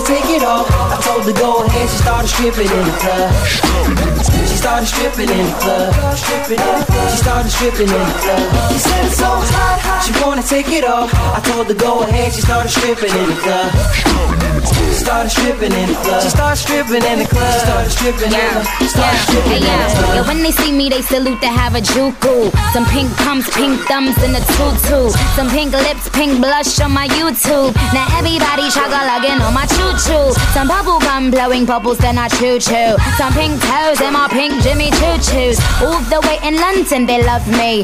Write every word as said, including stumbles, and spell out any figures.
take it off. I told her go ahead, she started stripping in the club. She started stripping in the club. She started stripping in the club. She said it's so hot, hot. She wanna take it off. I told her go ahead, she started stripping in the club. She started stripping in the club. She started stripping in the club. She started stripping in the club. Started stripping in the club. Yeah, when they see me, they salute to have a juku. Some pink pumps, pink thumbs in the tutu. Some pink lips, pink blush on my YouTube. Now everybody chugga-lugging on my choo-choo. Some bubble gum blowing bubbles, then I choo-choo. Some pink toes in my pink Jimmy choo-choos. All the way in London, they love me.